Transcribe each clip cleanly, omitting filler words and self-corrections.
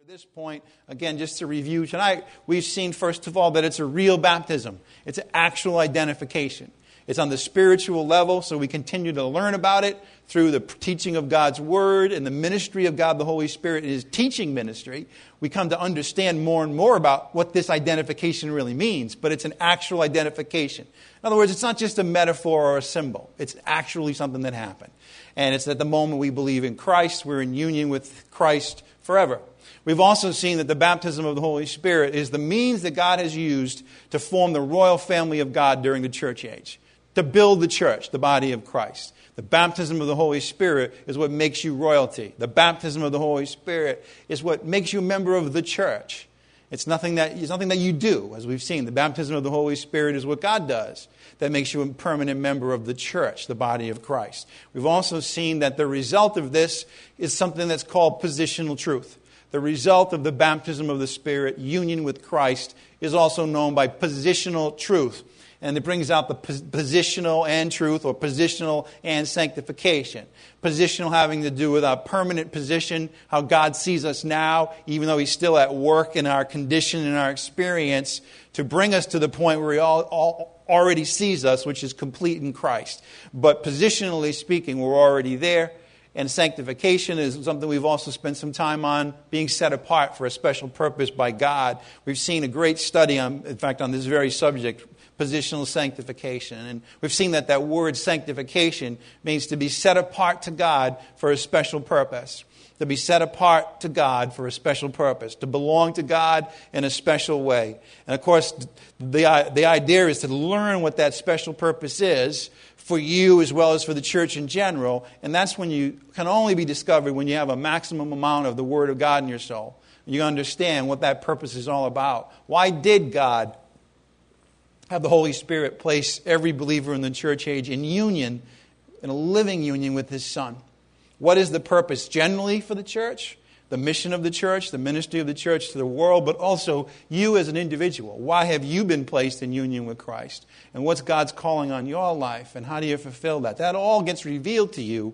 At this point, again, just to review tonight, we've seen, first of all, that it's a real baptism. It's an actual identification. It's on the spiritual level, so we continue to learn about it through the teaching of God's Word and the ministry of God the Holy Spirit in His teaching ministry. We come to understand more and more about what this identification really means, but it's an actual identification. In other words, it's not just a metaphor or a symbol. It's actually something that happened. And it's at the moment we believe in Christ, we're in union with Christ forever. We've also seen that the baptism of the Holy Spirit is the means that God has used to form the royal family of God during the church age, to build the church, the body of Christ. The baptism of the Holy Spirit is what makes you royalty. The baptism of the Holy Spirit is what makes you a member of the church. It's nothing that you do, as we've seen. The baptism of the Holy Spirit is what God does that makes you a permanent member of the church, the body of Christ. We've also seen that the result of this is something that's called positional truth. The result of the baptism of the Spirit, union with Christ, is also known by positional truth. And it brings out the positional and truth, or positional and sanctification. Positional having to do with our permanent position, how God sees us now, even though He's still at work in our condition and our experience, to bring us to the point where He already sees us, which is complete in Christ. But positionally speaking, we're already there. And sanctification is something we've also spent some time on, being set apart for a special purpose by God. We've seen a great study, on this very subject, positional sanctification. And we've seen that word sanctification means to be set apart to God for a special purpose. To be set apart to God for a special purpose. To belong to God in a special way. And of course, the idea is to learn what that special purpose is for you as well as for the church in general. And that's when you can only be discovered when you have a maximum amount of the Word of God in your soul. You understand what that purpose is all about. Why did God have the Holy Spirit place every believer in the church age in union, in a living union with His Son? What is the purpose generally for the church? The mission of the church, the ministry of the church to the world, but also you as an individual. Why have you been placed in union with Christ? And what's God's calling on your life? And how do you fulfill that? That all gets revealed to you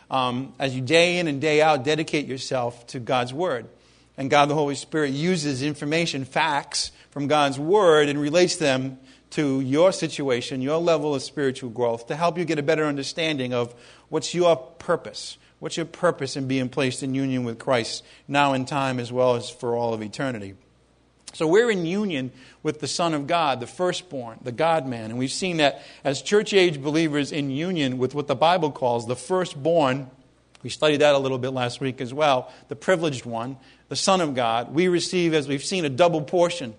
as you day in and day out dedicate yourself to God's Word. And God the Holy Spirit uses information, facts from God's Word, and relates them to your situation, your level of spiritual growth, to help you get a better understanding of what's your purpose. What's your purpose in being placed in union with Christ now in time as well as for all of eternity? So we're in union with the Son of God, the firstborn, the God-man. And we've seen that as church-age believers in union with what the Bible calls the firstborn. We studied that a little bit last week as well. The privileged one, the Son of God. We receive, as we've seen, a double portion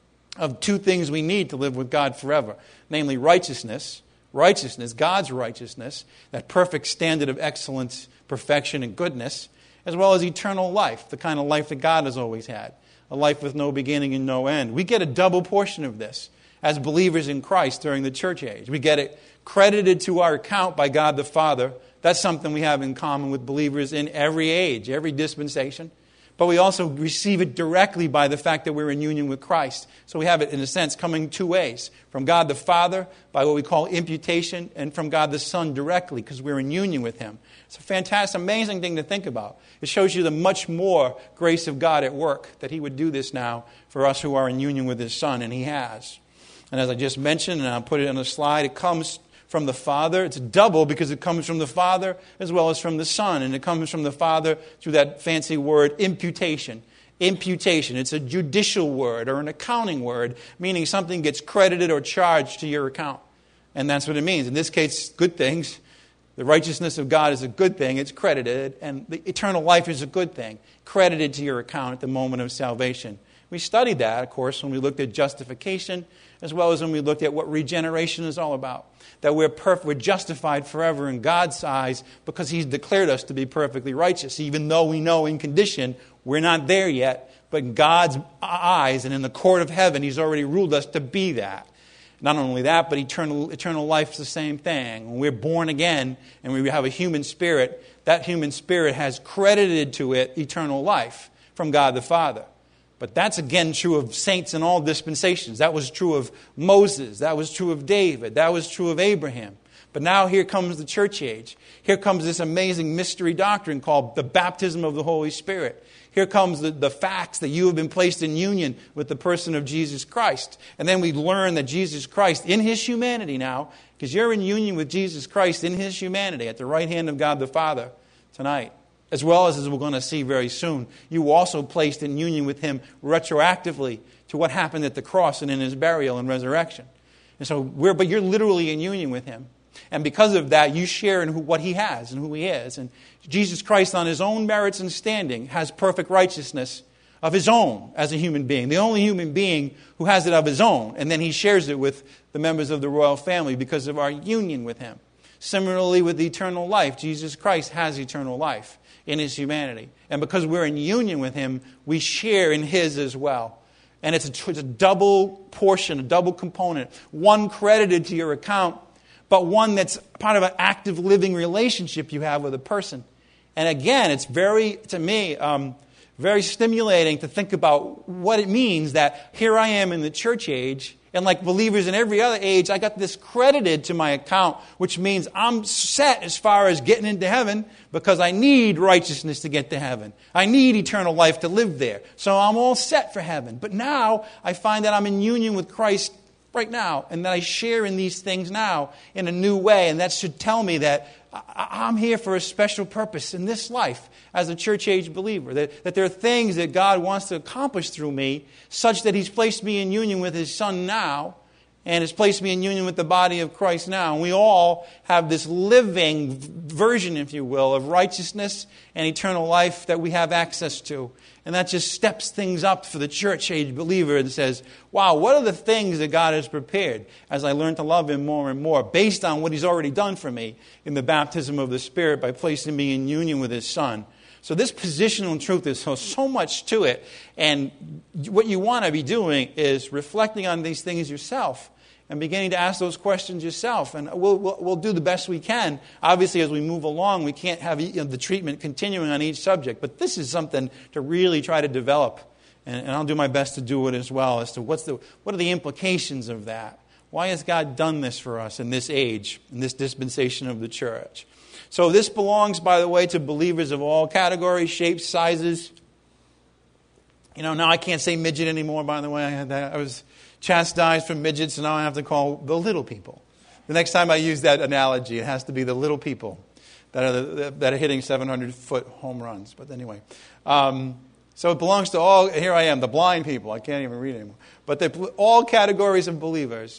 of two things we need to live with God forever. Namely, righteousness, God's righteousness, that perfect standard of excellence, perfection, and goodness, as well as eternal life, the kind of life that God has always had, a life with no beginning and no end. We get a double portion of this as believers in Christ during the church age. We get it credited to our account by God the Father. That's something we have in common with believers in every age, every dispensation. But we also receive it directly by the fact that we're in union with Christ. So we have it, in a sense, coming two ways. From God the Father, by what we call imputation, and from God the Son directly, because we're in union with Him. It's a fantastic, amazing thing to think about. It shows you the much more grace of God at work, that He would do this now for us who are in union with His Son, and He has. And as I just mentioned, and I'll put it on the slide, it comes from the Father. It's double because it comes from the Father as well as from the Son. And it comes from the Father through that fancy word, imputation. Imputation. It's a judicial word or an accounting word, meaning something gets credited or charged to your account. And that's what it means. In this case, good things. The righteousness of God is a good thing. It's credited. And the eternal life is a good thing, credited to your account at the moment of salvation. We studied that, of course, when we looked at justification, as well as when we looked at what regeneration is all about. That we're justified forever in God's eyes because He's declared us to be perfectly righteous, even though we know in condition we're not there yet. But in God's eyes and in the court of heaven, He's already ruled us to be that. Not only that, but eternal life is the same thing. When we're born again and we have a human spirit, that human spirit has credited to it eternal life from God the Father. But that's again true of saints in all dispensations. That was true of Moses. That was true of David. That was true of Abraham. But now here comes the church age. Here comes this amazing mystery doctrine called the baptism of the Holy Spirit. Here comes the facts that you have been placed in union with the person of Jesus Christ. And then we learn that Jesus Christ, in His humanity now, because you're in union with Jesus Christ in His humanity at the right hand of God the Father tonight, as well as we're going to see very soon, you were also placed in union with Him retroactively to what happened at the cross and in His burial and resurrection. And so, but you're literally in union with Him. And because of that, you share in what He has and who He is. And Jesus Christ, on His own merits and standing, has perfect righteousness of His own as a human being. The only human being who has it of His own. And then He shares it with the members of the royal family because of our union with Him. Similarly with eternal life, Jesus Christ has eternal life in His humanity. And because we're in union with Him, we share in His as well. And it's a double portion, a double component. One credited to your account, but one that's part of an active living relationship you have with a person. And again, it's very, to me, very stimulating to think about what it means that here I am in the church age, and like believers in every other age, I got this credited to my account, which means I'm set as far as getting into heaven because I need righteousness to get to heaven. I need eternal life to live there. So I'm all set for heaven. But now I find that I'm in union with Christ right now, and that I share in these things now in a new way. And that should tell me that I'm here for a special purpose in this life as a church-age believer. That there are things that God wants to accomplish through me such that He's placed me in union with His Son now and has placed me in union with the body of Christ now. And we all have this living version, if you will, of righteousness and eternal life that we have access to. And that just steps things up for the church-age believer and says, wow, what are the things that God has prepared as I learn to love Him more and more based on what He's already done for me in the baptism of the Spirit by placing me in union with His Son. So this positional truth is so much to it. And what you want to be doing is reflecting on these things yourself and beginning to ask those questions yourself. And we'll do the best we can. Obviously, as we move along, we can't have the treatment continuing on each subject. But this is something to really try to develop. And I'll do my best to do it as well, as to what are the implications of that. Why has God done this for us in this age, in this dispensation of the church? So this belongs, by the way, to believers of all categories, shapes, sizes. Now I can't say midget anymore, by the way. I was chastised for midgets, and now I have to call the little people. The next time I use that analogy, it has to be the little people that are hitting 700-foot home runs. But anyway, so it belongs to all, here I am, the blind people. I can't even read anymore. But all categories of believers,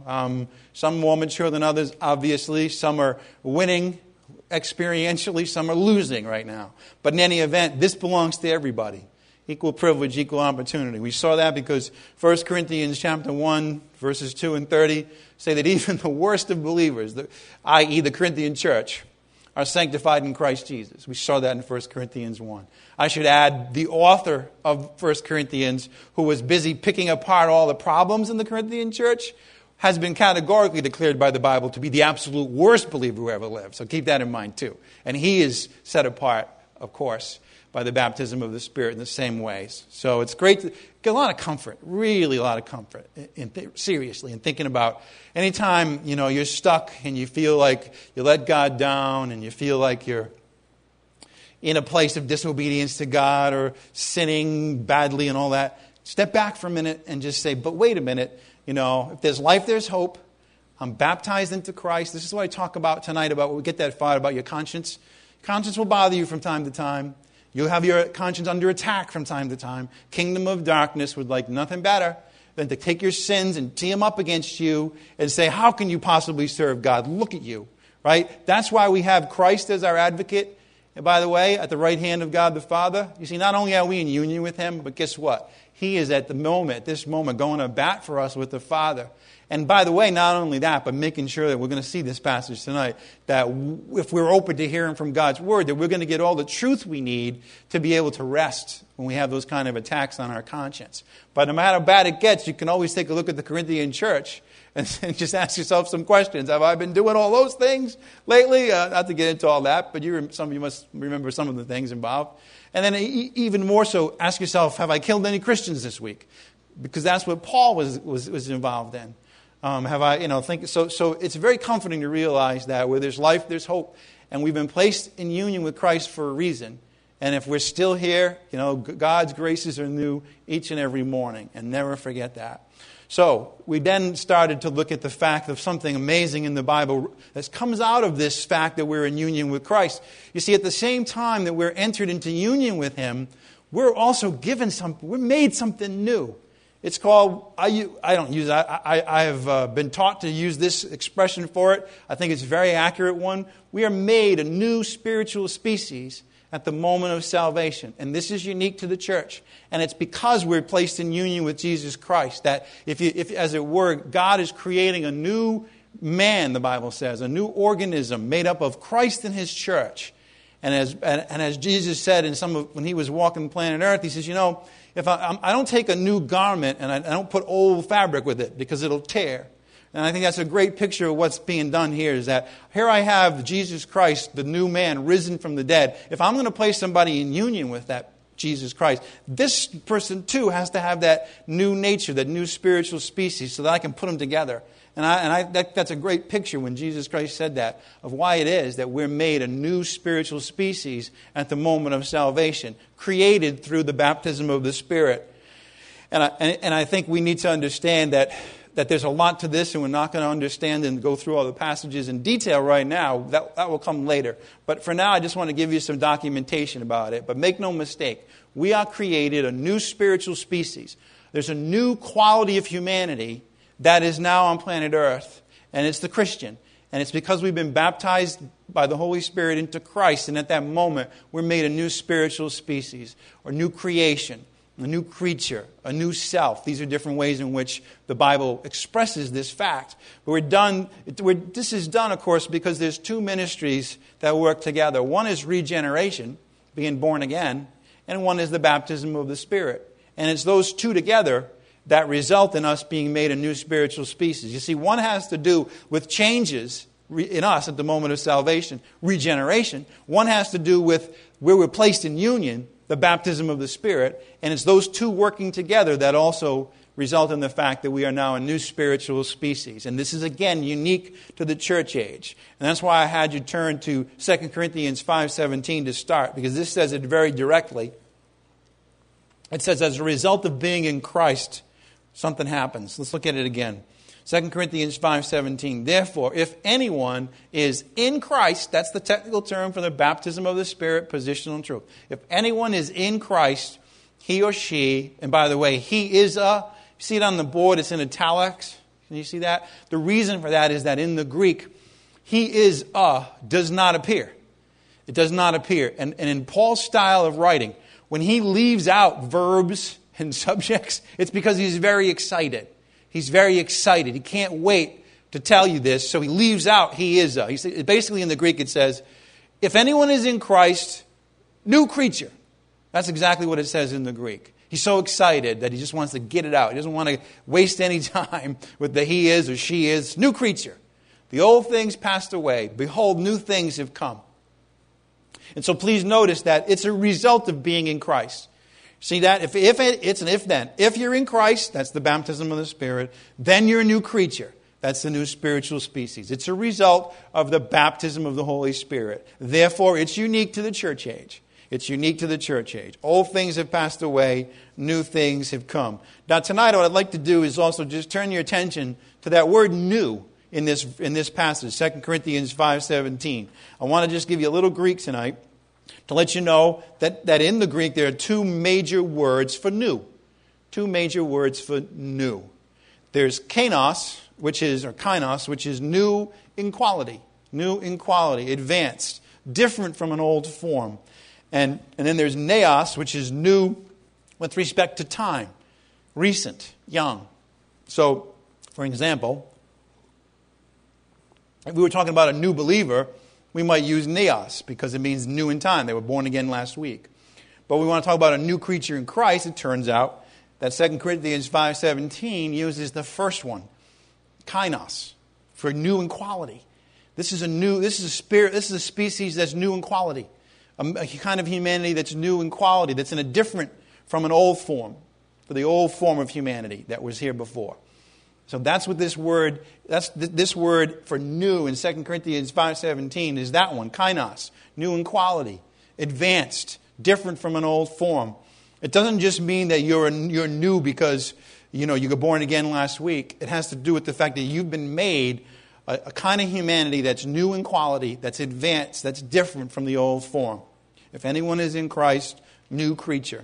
Some more mature than others, obviously. Some are winning experientially. Some are losing right now. But in any event, this belongs to everybody. Equal privilege, equal opportunity. We saw that because 1 Corinthians chapter 1, verses 2 and 30 say that even the worst of believers, i.e. the Corinthian church, are sanctified in Christ Jesus. We saw that in 1 Corinthians 1. I should add the author of 1 Corinthians, who was busy picking apart all the problems in the Corinthian church, has been categorically declared by the Bible to be the absolute worst believer who ever lived. So keep that in mind too. And he is set apart, of course, by the baptism of the Spirit in the same ways. So it's great to get a lot of comfort, really a lot of comfort, seriously, in thinking about anytime, you're stuck and you feel like you let God down and you feel like you're in a place of disobedience to God or sinning badly and all that, step back for a minute and just say, but wait a minute, if there's life, there's hope. I'm baptized into Christ. This is what I talk about tonight, about when we get that far, about your conscience. Conscience will bother you from time to time. You'll have your conscience under attack from time to time. Kingdom of darkness would like nothing better than to take your sins and tee them up against you and say, how can you possibly serve God? Look at you, right? That's why we have Christ as our advocate. And by the way, at the right hand of God the Father, you see, not only are we in union with Him, but guess what? He is at this moment, going to bat for us with the Father. And by the way, not only that, but making sure that we're going to see this passage tonight, that if we're open to hearing from God's Word, that we're going to get all the truth we need to be able to rest when we have those kind of attacks on our conscience. But no matter how bad it gets, you can always take a look at the Corinthian church and just ask yourself some questions. Have I been doing all those things lately? Not to get into all that, but some of you must remember some of the things involved. And then even more so, ask yourself, have I killed any Christians this week? Because that's what Paul was involved in. So it's very comforting to realize that where there's life, there's hope. And we've been placed in union with Christ for a reason. And if we're still here, God's graces are new each and every morning. And never forget that. So we then started to look at the fact of something amazing in the Bible that comes out of this fact that we're in union with Christ. You see, at the same time that we're entered into union with Him, we're also given something. We're made something new. It's called, I don't use it. I have been taught to use this expression for it. I think it's a very accurate one. We are made a new spiritual species at the moment of salvation. And this is unique to the church. And it's because we're placed in union with Jesus Christ that, if as it were, God is creating a new man, the Bible says, a new organism made up of Christ and His church. And as Jesus said when He was walking planet Earth, He says, if I don't take a new garment and I don't put old fabric with it because it'll tear. And I think that's a great picture of what's being done here, is that here I have Jesus Christ, the new man, risen from the dead. If I'm going to place somebody in union with that Jesus Christ, this person too has to have that new nature, that new spiritual species, so that I can put them together. And that's a great picture when Jesus Christ said that, of why it is that we're made a new spiritual species at the moment of salvation, created through the baptism of the Spirit. And I think we need to understand that there's a lot to this, and we're not going to understand and go through all the passages in detail right now. That will come later. But for now, I just want to give you some documentation about it. But make no mistake, we are created a new spiritual species. There's a new quality of humanity that is now on planet Earth, and it's the Christian. And it's because we've been baptized by the Holy Spirit into Christ, and at that moment, we're made a new spiritual species, or new creation, a new creature, a new self. These are different ways in which the Bible expresses this fact. But this is done, of course, because there's two ministries that work together. One is regeneration, being born again, and one is the baptism of the Spirit. And it's those two together that result in us being made a new spiritual species. You see, one has to do with changes in us at the moment of salvation, regeneration. One has to do with where we're placed in union, the baptism of the Spirit. And it's those two working together that also result in the fact that we are now a new spiritual species. And this is, again, unique to the church age. And that's why I had you turn to 2 Corinthians 5:17 to start, because this says it very directly. It says, as a result of being in Christ, something happens. Let's look at it again. 2 Corinthians 5:17. Therefore, if anyone is in Christ, that's the technical term for the baptism of the Spirit, positional truth. If anyone is in Christ, he or she, and by the way, he is you see it on the board, it's in italics. Can you see that? The reason for that is that in the Greek, he is does not appear. It does not appear. And in Paul's style of writing, when he leaves out verbs and subjects, it's because he's very excited. He's very excited. He can't wait to tell you this, so he leaves out he is basically, in the Greek, it says, if anyone is in Christ, new creature. That's exactly what it says in the Greek. He's so excited that he just wants to get it out. He doesn't want to waste any time with the he is or she is. New creature. The old things passed away. Behold, new things have come. And so please notice that it's a result of being in Christ. See that? It's an if-then. If you're in Christ, that's the baptism of the Spirit, then you're a new creature. That's the new spiritual species. It's a result of the baptism of the Holy Spirit. Therefore, it's unique to the church age. It's unique to the church age. Old things have passed away, new things have come. Now tonight what I'd like to do is also just turn your attention to that word new in this passage, 2 Corinthians 5:17. I want to just give you a little Greek tonight to let you know that in the Greek there are two major words for new. Two major words for new. There's kainos, which is new in quality. New in quality, advanced, different from an old form. And then there's neos, which is new with respect to time, recent, young. So, for example, if we were talking about a new believer, we might use neos because it means new in time. They were born again last week. But we want to talk about a new creature in Christ. It turns out that 2 Corinthians 5:17 uses the first one, kainos, for new in quality. This is a species that's new in quality. A kind of humanity that's new in quality, that's in a different from an old form, for the old form of humanity that was here before. So that's what this word for new in 2 Corinthians 5:17 is that one, kainos, new in quality, advanced, different from an old form. It doesn't just mean that you're new because you got born again last week. It has to do with the fact that you've been made a kind of humanity that's new in quality, that's advanced, that's different from the old form. If anyone is in Christ, new creature.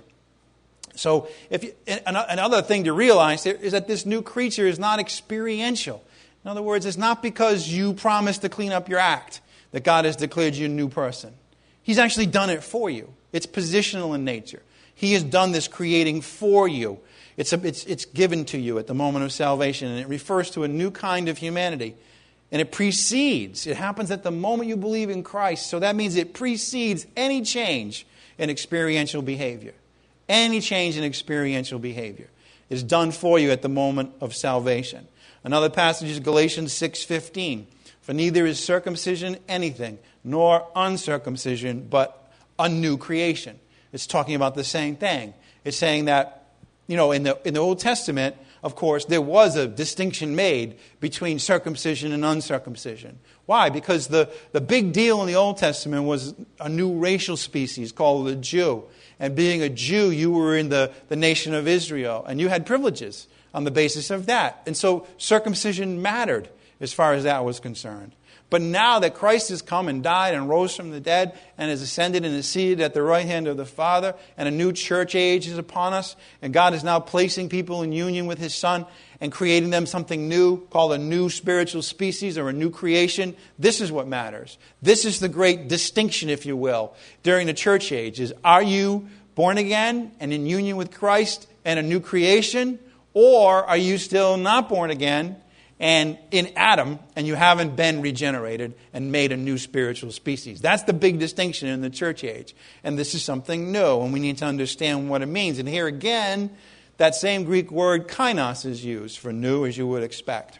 So another thing to realize is that this new creature is not experiential. In other words, it's not because you promised to clean up your act that God has declared you a new person. He's actually done it for you. It's positional in nature. He has done this creating for you. It's given to you at the moment of salvation, and it refers to a new kind of humanity. And it precedes. It happens at the moment you believe in Christ. So that means it precedes any change in experiential behavior. Any change in experiential behavior is done for you at the moment of salvation. Another passage is Galatians 6:15. For neither is circumcision anything, nor uncircumcision, but a new creation. It's talking about the same thing. It's saying that, in the Old Testament, of course, there was a distinction made between circumcision and uncircumcision. Why? Because the big deal in the Old Testament was a new racial species called the Jew. And being a Jew, you were in the nation of Israel. And you had privileges on the basis of that. And so circumcision mattered as far as that was concerned. But now that Christ has come and died and rose from the dead and has ascended and is seated at the right hand of the Father, and a new church age is upon us, and God is now placing people in union with His Son and creating them something new called a new spiritual species or a new creation, this is what matters. This is the great distinction, if you will, during the church age is, are you born again and in union with Christ and a new creation, or are you still not born again and in Adam, and you haven't been regenerated and made a new spiritual species? That's the big distinction in the church age. And this is something new, and we need to understand what it means. And here again, that same Greek word kainos is used for new, as you would expect.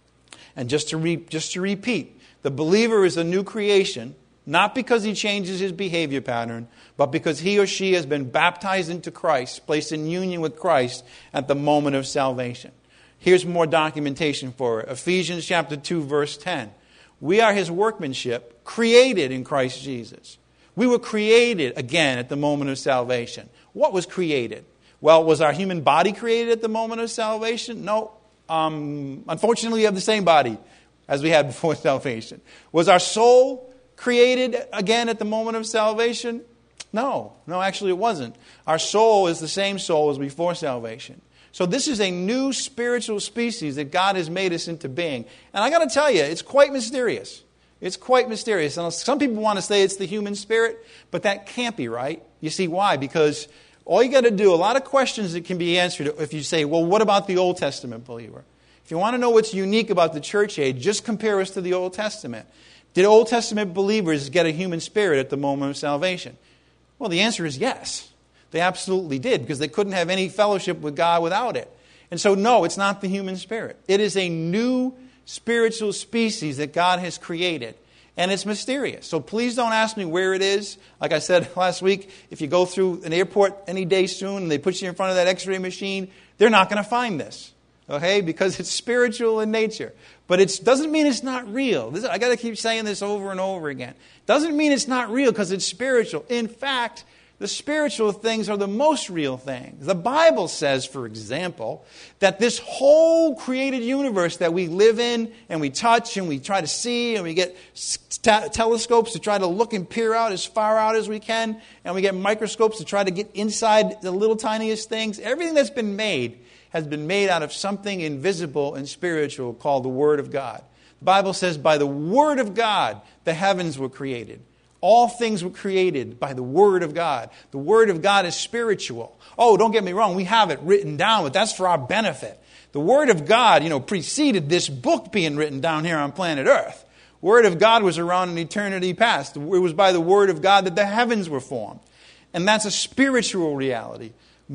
And just to repeat, the believer is a new creation, not because he changes his behavior pattern, but because he or she has been baptized into Christ, placed in union with Christ at the moment of salvation. Here's more documentation for it. Ephesians chapter 2, verse 10. We are His workmanship, created in Christ Jesus. We were created again at the moment of salvation. What was created? Well, was our human body created at the moment of salvation? No. Unfortunately, we have the same body as we had before salvation. Was our soul created again at the moment of salvation? No. No, actually it wasn't. Our soul is the same soul as before salvation. So this is a new spiritual species that God has made us into being. And I got to tell you, it's quite mysterious. It's quite mysterious. And some people want to say it's the human spirit, but that can't be right. You see why? Because all you got to do, a lot of questions that can be answered if you say, well, what about the Old Testament believer? If you want to know what's unique about the church age, just compare us to the Old Testament. Did Old Testament believers get a human spirit at the moment of salvation? Well, the answer is yes. They absolutely did, because they couldn't have any fellowship with God without it. And so, no, it's not the human spirit. It is a new spiritual species that God has created. And it's mysterious. So please don't ask me where it is. Like I said last week, if you go through an airport any day soon and they put you in front of that x-ray machine, they're not going to find this. Okay? Because it's spiritual in nature. But it doesn't mean it's not real. I got to keep saying this over and over again. Doesn't mean it's not real because it's spiritual. In fact, the spiritual things are the most real things. The Bible says, for example, that this whole created universe that we live in and we touch and we try to see and we get telescopes to try to look and peer out as far out as we can, and we get microscopes to try to get inside the little tiniest things. Everything that's been made has been made out of something invisible and spiritual called the Word of God. The Bible says by the Word of God the heavens were created. All things were created by the Word of God. The Word of God is spiritual. Oh, don't get me wrong. We have it written down, but that's for our benefit. The Word of God, preceded this book being written down here on planet Earth. Word of God was around in eternity past. It was by the Word of God that the heavens were formed. And that's a spiritual reality.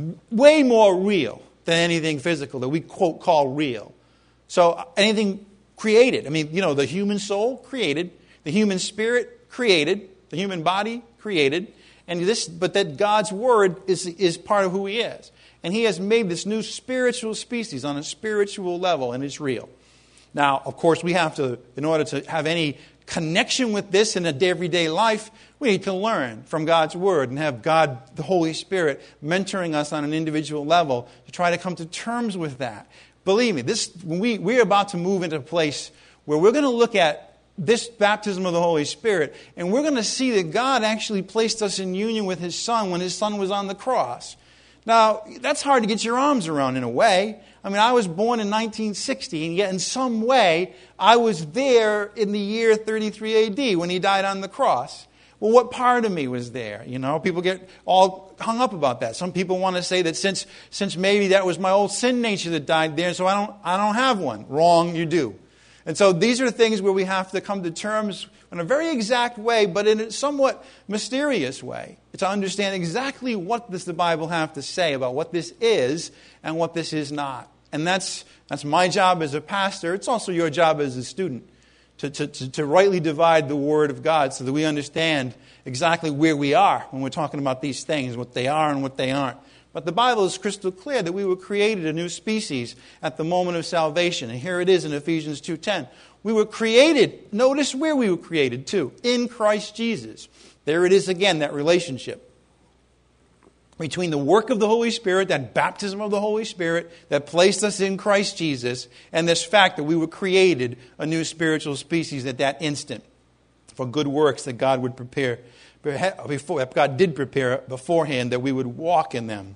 Way more real than anything physical that we, quote, call real. So anything created. The human soul created. The human spirit created. The human body created, but that God's Word is part of who He is. And He has made this new spiritual species on a spiritual level, and it's real. Now, of course, we have to, in order to have any connection with this in a everyday life, we need to learn from God's Word and have God, the Holy Spirit, mentoring us on an individual level to try to come to terms with that. Believe me, we're about to move into a place where we're going to look at this baptism of the Holy Spirit, and we're going to see that God actually placed us in union with His Son when His Son was on the cross. Now, that's hard to get your arms around in a way. I mean, I was born in 1960, and yet in some way, I was there in the year 33 AD when He died on the cross. Well, what part of me was there? You know, people get all hung up about that. Some people want to say that since maybe that was my old sin nature that died there, so I don't have one. Wrong, you do. And so these are things where we have to come to terms in a very exact way, but in a somewhat mysterious way, to understand exactly what does the Bible have to say about what this is and what this is not. And that's my job as a pastor. It's also your job as a student to rightly divide the Word of God so that we understand exactly where we are when we're talking about these things, what they are and what they aren't. But the Bible is crystal clear that we were created a new species at the moment of salvation. And here it is in Ephesians 2:10. We were created, notice where we were created too, in Christ Jesus. There it is again, that relationship between the work of the Holy Spirit, that baptism of the Holy Spirit that placed us in Christ Jesus, and this fact that we were created a new spiritual species at that instant for good works that God would prepare. God did prepare beforehand that we would walk in them.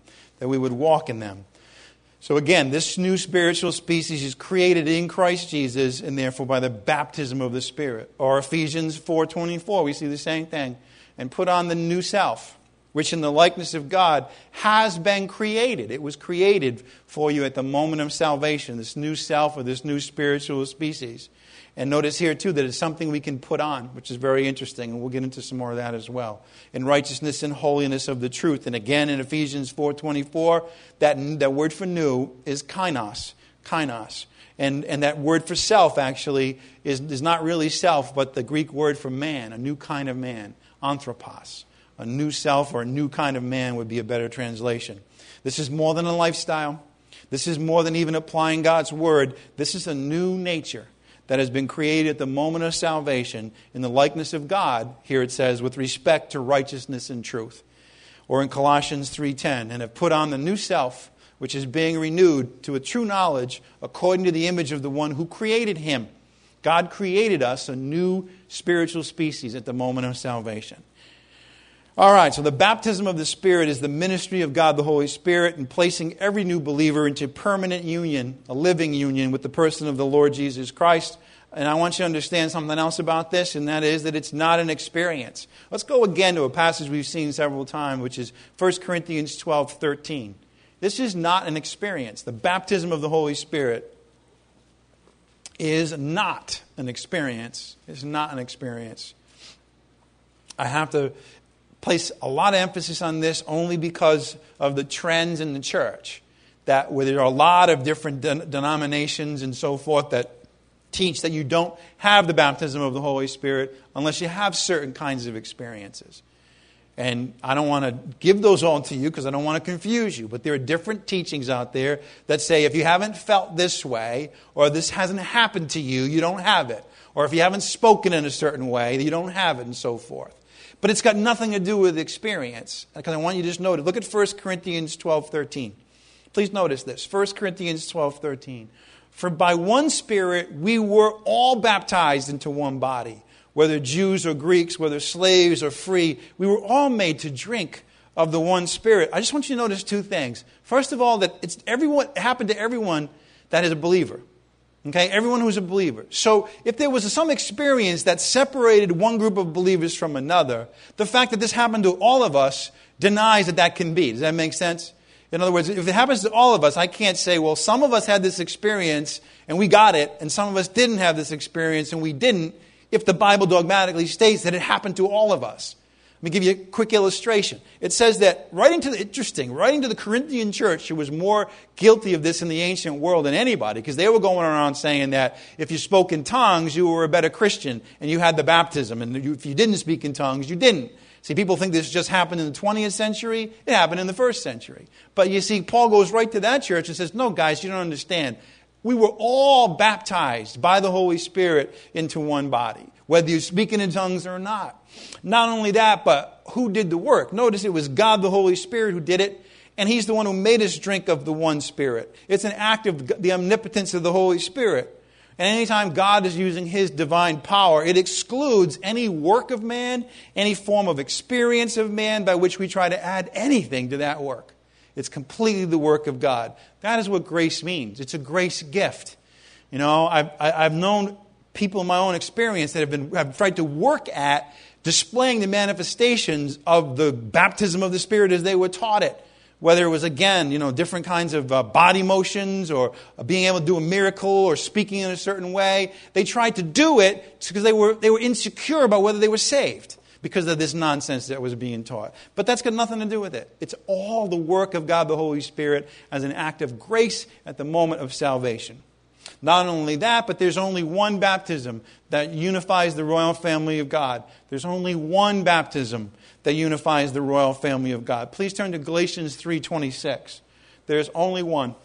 So again, this new spiritual species is created in Christ Jesus and therefore by the baptism of the Spirit. Or Ephesians 4:24, we see the same thing. And put on the new self, which in the likeness of God has been created. It was created for you at the moment of salvation, this new self or this new spiritual species. And notice here, too, that it's something we can put on, which is very interesting, and we'll get into some more of that as well. In righteousness and holiness of the truth. And again, in Ephesians 4:24, that word for new is kainos. And that word for self, actually, is not really self, but the Greek word for man, a new kind of man, anthropos. A new self or a new kind of man would be a better translation. This is more than a lifestyle. This is more than even applying God's Word. This is a new nature that has been created at the moment of salvation in the likeness of God, here it says, with respect to righteousness and truth. Or in Colossians 3:10, and have put on the new self, which is being renewed to a true knowledge according to the image of the one who created him. God created us a new spiritual species at the moment of salvation. All right, so the baptism of the Spirit is the ministry of God the Holy Spirit in placing every new believer into permanent union, a living union with the person of the Lord Jesus Christ. And I want you to understand something else about this, and that is that it's not an experience. Let's go again to a passage we've seen several times, which is 1 Corinthians 12:13. This is not an experience. The baptism of the Holy Spirit is not an experience. It's not an experience. I have to place a lot of emphasis on this only because of the trends in the church, that where there are a lot of different denominations and so forth that teach that you don't have the baptism of the Holy Spirit unless you have certain kinds of experiences. And I don't want to give those all to you because I don't want to confuse you. But there are different teachings out there that say if you haven't felt this way or this hasn't happened to you, you don't have it. Or if you haven't spoken in a certain way, you don't have it and so forth. But it's got nothing to do with experience. Because I want you to just note it. Look at 1 Corinthians 12:13. Please notice this. 1 Corinthians 12:13. For by one Spirit we were all baptized into one body. Whether Jews or Greeks, whether slaves or free, we were all made to drink of the one Spirit. I just want you to notice two things. First of all, that it happened to everyone that is a believer. Okay, everyone who's a believer. So if there was some experience that separated one group of believers from another, the fact that this happened to all of us denies that can be. Does that make sense? In other words, if it happens to all of us, I can't say, well, some of us had this experience and we got it, and some of us didn't have this experience and we didn't, if the Bible dogmatically states that it happened to all of us. Let me give you a quick illustration. It says that, writing to the Corinthian church, who was more guilty of this in the ancient world than anybody, because they were going around saying that if you spoke in tongues, you were a better Christian, and you had the baptism, and if you didn't speak in tongues, you didn't. See, people think this just happened in the 20th century. It happened in the first century. But you see, Paul goes right to that church and says, no, guys, you don't understand. We were all baptized by the Holy Spirit into one body, whether you're speaking in tongues or not. Not only that, but who did the work? Notice it was God the Holy Spirit who did it, and He's the one who made us drink of the one Spirit. It's an act of the omnipotence of the Holy Spirit. And anytime God is using His divine power, it excludes any work of man, any form of experience of man by which we try to add anything to that work. It's completely the work of God. That is what grace means. It's a grace gift. You know, I've known people in my own experience that have tried to work at displaying the manifestations of the baptism of the Spirit as they were taught it. Whether it was, again, different kinds of body motions or being able to do a miracle or speaking in a certain way. They tried to do it because they were insecure about whether they were saved because of this nonsense that was being taught. But that's got nothing to do with it. It's all the work of God the Holy Spirit as an act of grace at the moment of salvation. Not only that, but there's only one baptism that unifies the royal family of God. There's only one baptism that unifies the royal family of God. Please turn to Galatians 3:26. There's only one.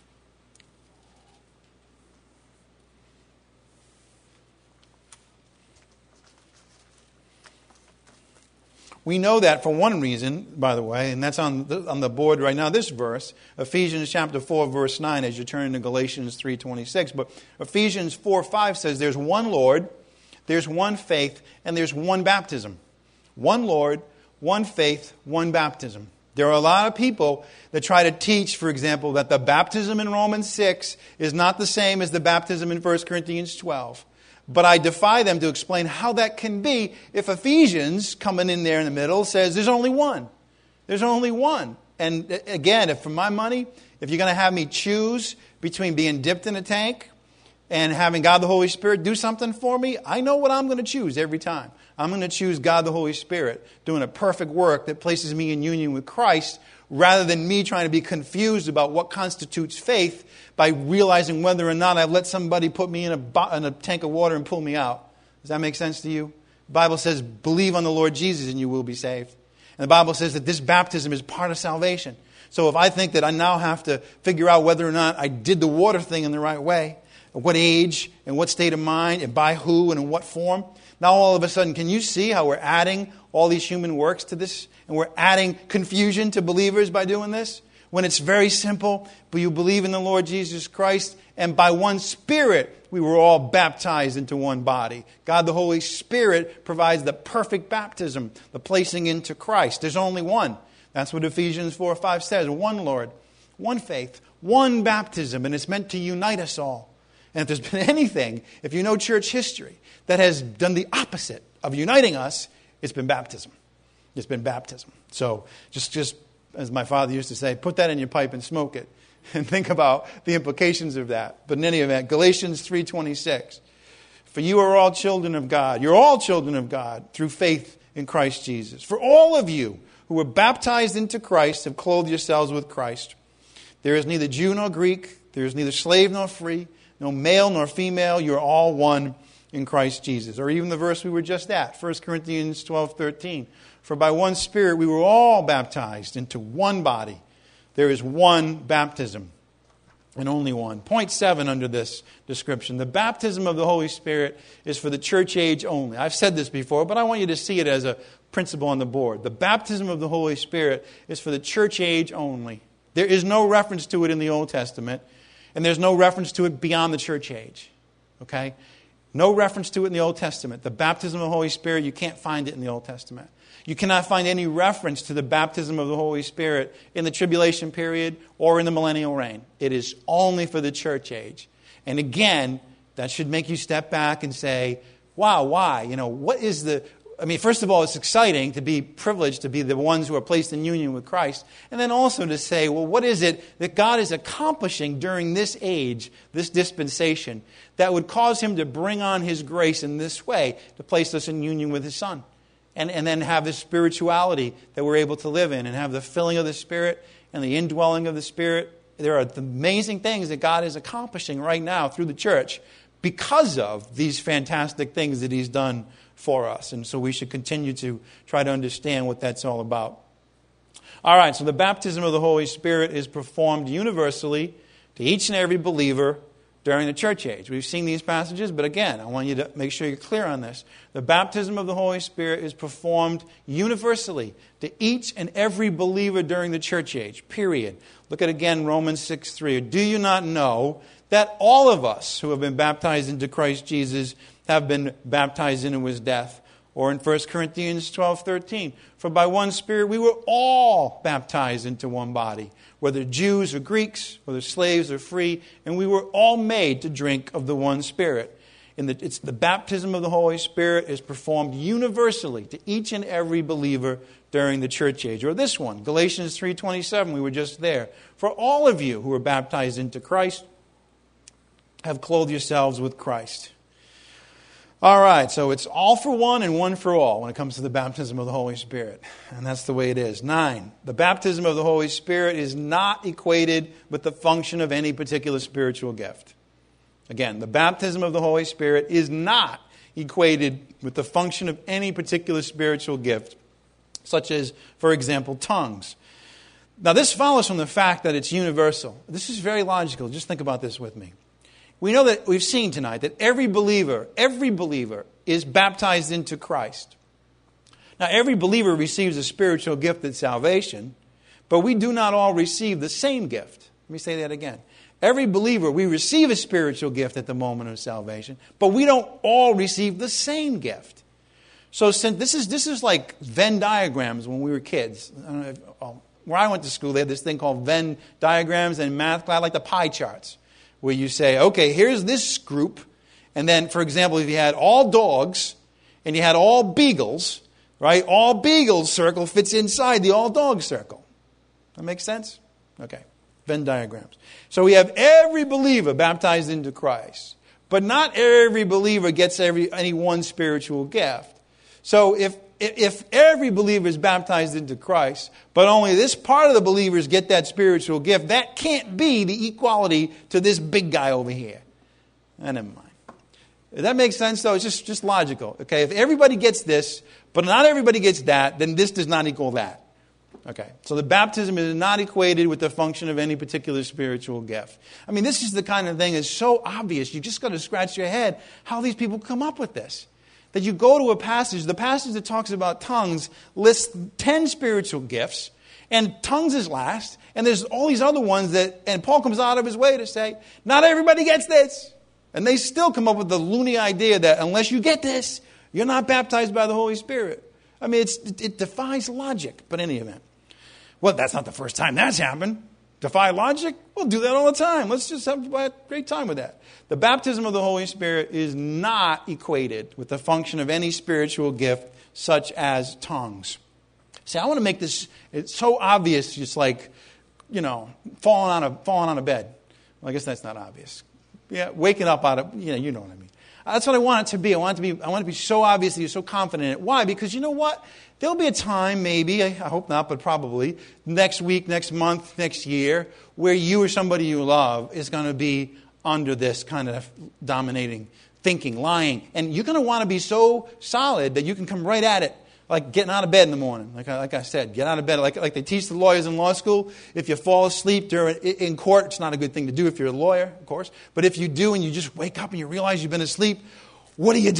We know that for one reason, by the way, and that's on the board right now, this verse, Ephesians chapter 4, verse 9, as you turn to Galatians 3:26. But Ephesians 4:5 says there's one Lord, there's one faith, and there's one baptism. One Lord, one faith, one baptism. There are a lot of people that try to teach, for example, that the baptism in Romans 6 is not the same as the baptism in 1 Corinthians 12. But I defy them to explain how that can be if Ephesians, coming in there in the middle, says there's only one. There's only one. And again, if for my money, if you're going to have me choose between being dipped in a tank and having God the Holy Spirit do something for me, I know what I'm going to choose every time. I'm going to choose God the Holy Spirit doing a perfect work that places me in union with Christ rather than me trying to be confused about what constitutes faith by realizing whether or not I've let somebody put me in a tank of water and pull me out. Does that make sense to you? The Bible says, believe on the Lord Jesus and you will be saved. And the Bible says that this baptism is part of salvation. So if I think that I now have to figure out whether or not I did the water thing in the right way, at what age, and what state of mind, and by who, and in what form, now all of a sudden, can you see how we're adding all these human works to this? And we're adding confusion to believers by doing this? When it's very simple, but you believe in the Lord Jesus Christ, and by one Spirit, we were all baptized into one body. God the Holy Spirit provides the perfect baptism, the placing into Christ. There's only one. That's what Ephesians 4:5 says. One Lord, one faith, one baptism, and it's meant to unite us all. And if there's been anything, if you know church history, that has done the opposite of uniting us, it's been baptism. It's been baptism. So just as my father used to say, put that in your pipe and smoke it. And think about the implications of that. But in any event, Galatians 3:26. For you are all children of God. You're all children of God through faith in Christ Jesus. For all of you who were baptized into Christ have clothed yourselves with Christ. There is neither Jew nor Greek. There is neither slave nor free. No male nor female. You're all one in Christ Jesus. Or even the verse we were just at, 1 Corinthians 12:13. For by one Spirit we were all baptized into one body. There is one baptism and only one. Point 7 under this description. The baptism of the Holy Spirit is for the church age only. I've said this before, but I want you to see it as a principle on the board. The baptism of the Holy Spirit is for the church age only. There is no reference to it in the Old Testament, and there's no reference to it beyond the church age. Okay? No reference to it in the Old Testament. The baptism of the Holy Spirit, you can't find it in the Old Testament. You cannot find any reference to the baptism of the Holy Spirit in the tribulation period or in the millennial reign. It is only for the church age. And again, that should make you step back and say, wow, why? What is the... first of all, it's exciting to be privileged to be the ones who are placed in union with Christ. And then also to say, well, what is it that God is accomplishing during this age, this dispensation, that would cause Him to bring on His grace in this way to place us in union with His Son? And then have this spirituality that we're able to live in and have the filling of the Spirit and the indwelling of the Spirit. There are amazing things that God is accomplishing right now through the church because of these fantastic things that He's done for us. And so we should continue to try to understand what that's all about. All right, so the baptism of the Holy Spirit is performed universally to each and every believer during the church age. We've seen these passages, but again, I want you to make sure you're clear on this. The baptism of the Holy Spirit is performed universally to each and every believer during the church age, period. Look at again Romans 6:3. Do you not know that all of us who have been baptized into Christ Jesus have been baptized into his death? Or in 1 Corinthians 12:13, for by one Spirit we were all baptized into one body, whether Jews or Greeks, whether slaves or free, and we were all made to drink of the one Spirit. It's the baptism of the Holy Spirit is performed universally to each and every believer during the church age. Or this one, Galatians 3:27, we were just there. For all of you who are baptized into Christ have clothed yourselves with Christ. All right, so it's all for one and one for all when it comes to the baptism of the Holy Spirit. And that's the way it is. 9, the baptism of the Holy Spirit is not equated with the function of any particular spiritual gift. Again, the baptism of the Holy Spirit is not equated with the function of any particular spiritual gift, such as, for example, tongues. Now, this follows from the fact that it's universal. This is very logical. Just think about this with me. We know that we've seen tonight that every believer is baptized into Christ. Now, every believer receives a spiritual gift at salvation, but we do not all receive the same gift. Let me say that again. Every believer, we receive a spiritual gift at the moment of salvation, but we don't all receive the same gift. So since this is like Venn diagrams when we were kids. I don't know where I went to school, they had this thing called Venn diagrams in math class, like the pie charts, where you say, okay, here's this group, and then, for example, if you had all dogs and you had all beagles, right, all beagles circle fits inside the all dogs circle. That makes sense? Okay, Venn diagrams. So we have every believer baptized into Christ, but not every believer gets any one spiritual gift. So if every believer is baptized into Christ, but only this part of the believers get that spiritual gift, that can't be the equality to this big guy over here. Never mind. If that makes sense, though, it's just logical. Okay, if everybody gets this, but not everybody gets that, then this does not equal that. Okay, so the baptism is not equated with the function of any particular spiritual gift. I mean, this is the kind of thing that's so obvious, you just got to scratch your head how these people come up with this. That you go to a passage, the passage that talks about tongues lists 10 spiritual gifts, and tongues is last, and there's all these other ones and Paul comes out of his way to say, not everybody gets this. And they still come up with the loony idea that unless you get this, you're not baptized by the Holy Spirit. I mean, it defies logic, but in any event. Well, that's not the first time that's happened. Defy logic? We'll do that all the time. Let's just have a great time with that. The baptism of the Holy Spirit is not equated with the function of any spiritual gift such as tongues. See, I want to make this, it's so obvious, just like, falling on a bed. Well, I guess that's not obvious. Yeah, waking up out of, you know what I mean. That's what I want it to be. I want it to be so obvious that you're so confident in it. Why? Because you know what? There'll be a time, maybe, I hope not, but probably, next week, next month, next year, where you or somebody you love is going to be under this kind of dominating thinking, lying. And you're going to want to be so solid that you can come right at it, like getting out of bed in the morning. Like I said, get out of bed. Like they teach the lawyers in law school. If you fall asleep in court, it's not a good thing to do if you're a lawyer, of course. But if you do and you just wake up and you realize you've been asleep, what do?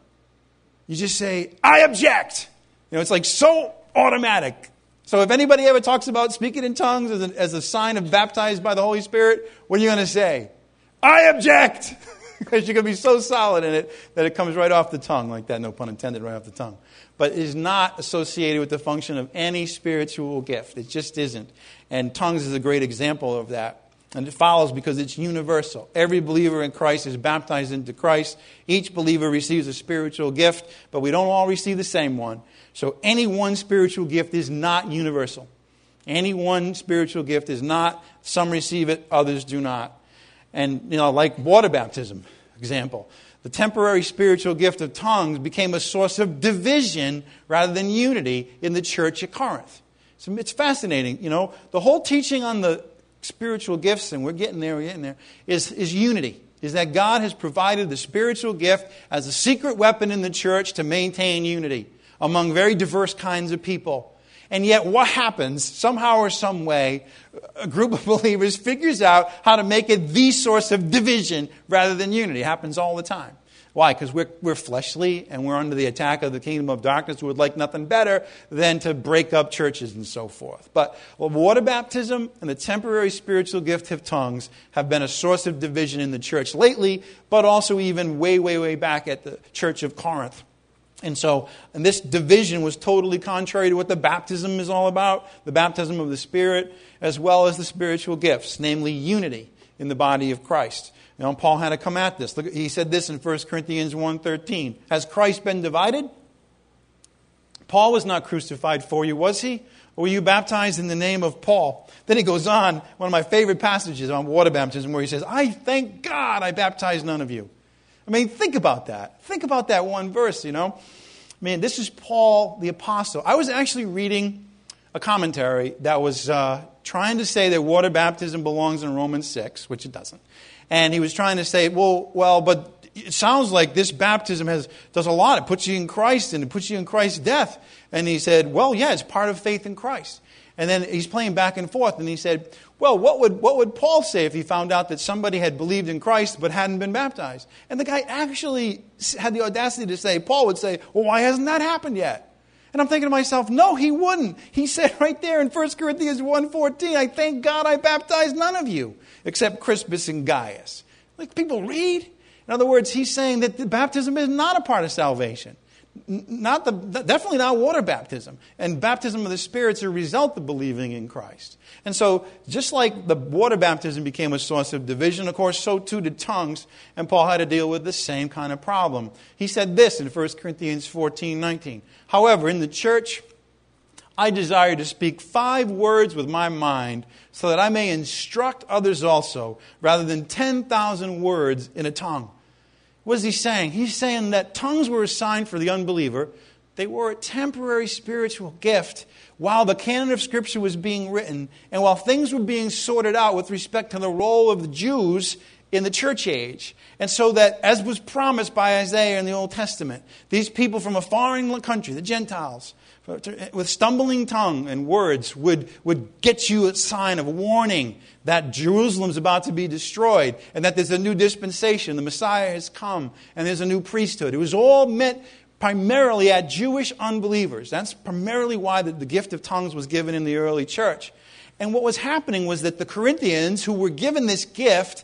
You just say, I object. It's like so automatic. So if anybody ever talks about speaking in tongues as a sign of baptized by the Holy Spirit, what are you going to say? I object! Because you're going to be so solid in it that it comes right off the tongue like that, no pun intended, right off the tongue. But it is not associated with the function of any spiritual gift. It just isn't. And tongues is a great example of that. And it follows because it's universal. Every believer in Christ is baptized into Christ. Each believer receives a spiritual gift, but we don't all receive the same one. So any one spiritual gift is not universal. Any one spiritual gift is not. Some receive it, others do not. And, like water baptism, example. The temporary spiritual gift of tongues became a source of division rather than unity in the church at Corinth. So it's fascinating. The whole teaching on the spiritual gifts, and we're getting there, is unity. is that God has provided the spiritual gift as a secret weapon in the church to maintain unity among very diverse kinds of people. And yet what happens, somehow or some way, a group of believers figures out how to make it the source of division rather than unity. It happens all the time. Why? Because we're fleshly and we're under the attack of the kingdom of darkness who would like nothing better than to break up churches and so forth. But water baptism and the temporary spiritual gift of tongues have been a source of division in the church lately, but also even way, way, way back at the church of Corinth. And this division was totally contrary to what the baptism is all about, the baptism of the Spirit, as well as the spiritual gifts, namely unity in the body of Christ. You know, Paul had to come at this. Look, he said this in 1 Corinthians 1:13. Has Christ been divided? Paul was not crucified for you, was he? Or were you baptized in the name of Paul? Then he goes on, one of my favorite passages on water baptism, where he says, I thank God I baptized none of you. I mean, think about that. Think about that one verse, you know. I mean, this is Paul the Apostle. I was actually reading a commentary that was trying to say that water baptism belongs in Romans 6, which it doesn't. And he was trying to say, but it sounds like this baptism does a lot. It puts you in Christ and it puts you in Christ's death. And he said, well, yeah, it's part of faith in Christ. And then he's playing back and forth. And he said, well, what would Paul say if he found out that somebody had believed in Christ but hadn't been baptized? And the guy actually had the audacity to say, Paul would say, well, why hasn't that happened yet? And I'm thinking to myself, no, he wouldn't. He said right there in 1 Corinthians 1:14, I thank God I baptized none of you, except Crispus and Gaius. Like people read. In other words, he's saying that the baptism is not a part of salvation. Definitely not water baptism. And baptism of the Spirit is a result of believing in Christ. And so, just like the water baptism became a source of division, of course, so too did tongues. And Paul had to deal with the same kind of problem. He said this in 1 Corinthians 14:19. However, in the church, I desire to speak 5 words with my mind so that I may instruct others also, rather than 10,000 words in a tongue. What is he saying? He's saying that tongues were assigned for the unbeliever. They were a temporary spiritual gift while the canon of Scripture was being written and while things were being sorted out with respect to the role of the Jews in the church age. And so that, as was promised by Isaiah in the Old Testament, these people from a foreign country, the Gentiles, with stumbling tongue and words would get you a sign of warning that Jerusalem's about to be destroyed and that there's a new dispensation, the Messiah has come, and there's a new priesthood. It was all meant primarily at Jewish unbelievers. That's primarily why the gift of tongues was given in the early church. And what was happening was that the Corinthians who were given this gift,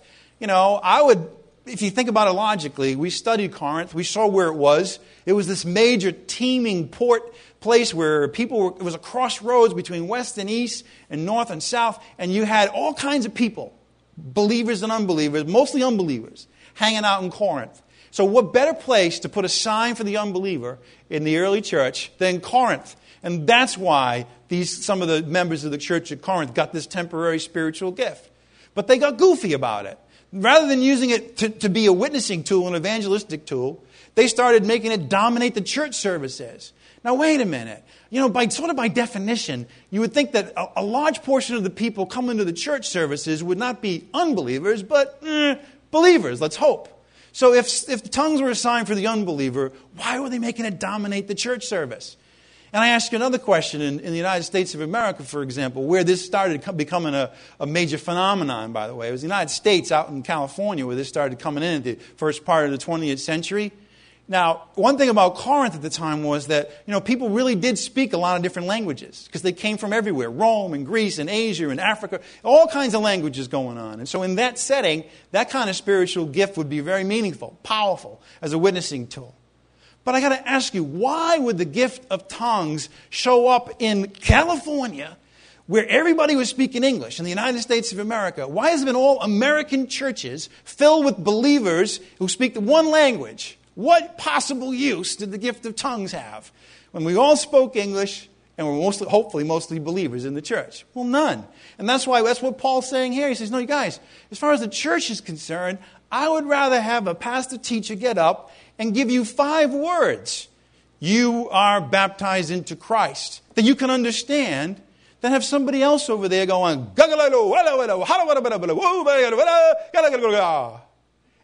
if you think about it logically, we studied Corinth, we saw where it was. It was this major teeming port place where it was a crossroads between west and east and north and south, and you had all kinds of people, believers and unbelievers, mostly unbelievers, hanging out in Corinth. So what better place to put a sign for the unbeliever in the early church than Corinth? And that's why some of the members of the church at Corinth got this temporary spiritual gift. But they got goofy about it. Rather than using it to be a witnessing tool, an evangelistic tool, they started making it dominate the church services. Now, wait a minute. By definition, you would think that a large portion of the people coming to the church services would not be unbelievers, but believers, let's hope. So if the tongues were assigned for the unbeliever, why were they making it dominate the church service? And I ask you another question. In the United States of America, for example, where this started becoming a major phenomenon, by the way. It was the United States out in California where this started coming in the first part of the 20th century. Now, one thing about Corinth at the time was that, people really did speak a lot of different languages because they came from everywhere. Rome and Greece and Asia and Africa, all kinds of languages going on. And so in that setting, that kind of spiritual gift would be very meaningful, powerful as a witnessing tool. But I got to ask you, why would the gift of tongues show up in California where everybody was speaking English in the United States of America? Why has it been all American churches filled with believers who speak the one language? What possible use did the gift of tongues have when we all spoke English and were hopefully mostly believers in the church? Well, none. And that's what Paul's saying here. He says, no, you guys, as far as the church is concerned, I would rather have a pastor teacher get up and give you 5 words. You are baptized into Christ that you can understand than have somebody else over there going,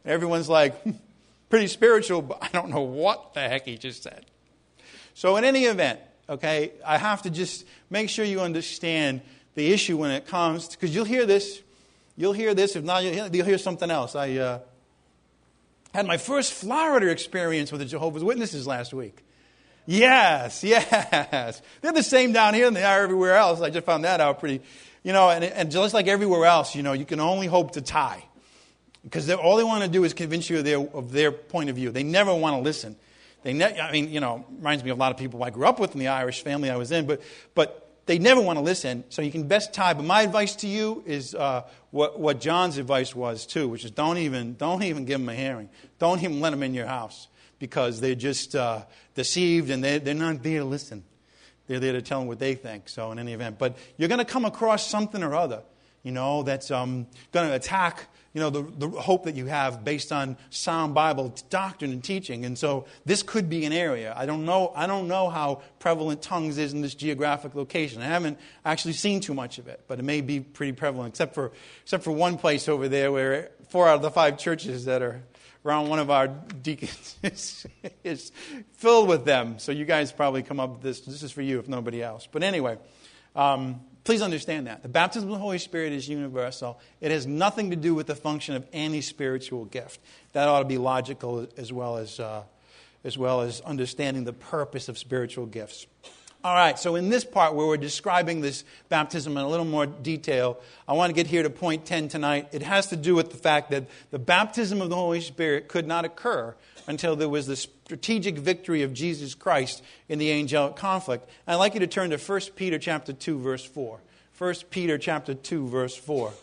Everyone's like, pretty spiritual, but I don't know what the heck he just said. So in any event, okay, I have to just make sure you understand the issue when it comes, because you'll hear this. If not, you'll hear something else. I had my first Florida experience with the Jehovah's Witnesses last week. Yes. They're the same down here than they are everywhere else. I just found that out pretty, and just like everywhere else, you can only hope to tie. Because all they want to do is convince you of their point of view. They never want to listen. Reminds me of a lot of people I grew up with in the Irish family I was in, but they never want to listen, so you can best tie. But my advice to you is what John's advice was too, which is don't even give them a hearing. Don't even let them in your house, because they're just deceived and they're not there to listen. They're there to tell them what they think. So in any event, but you're going to come across something or other, that's going to attack the hope that you have based on sound Bible doctrine and teaching. And so this could be an area. I don't know how prevalent tongues is in this geographic location. I haven't actually seen too much of it, but it may be pretty prevalent, except for one place over there where 4 out of the 5 churches that are around one of our deacons is filled with them. So you guys probably come up with this. This is for you, if nobody else. But anyway, please understand that. The baptism of the Holy Spirit is universal. It has nothing to do with the function of any spiritual gift. That ought to be logical as well as understanding the purpose of spiritual gifts. All right, so in this part where we're describing this baptism in a little more detail, I want to get here to point 10 tonight. It has to do with the fact that the baptism of the Holy Spirit could not occur until there was the strategic victory of Jesus Christ in the angelic conflict. And I'd like you to turn to 1 Peter chapter 2, verse 4. 1 Peter chapter 2, verse 4.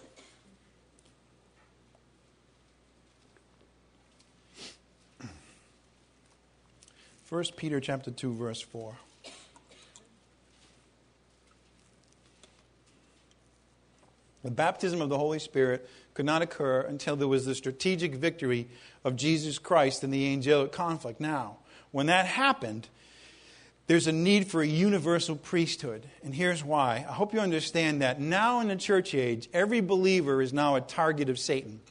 First Peter chapter 2, verse 4. The baptism of the Holy Spirit could not occur until there was the strategic victory of Jesus Christ in the angelic conflict. Now, when that happened, there's a need for a universal priesthood. And here's why. I hope you understand that now in the church age, every believer is now a target of Satan.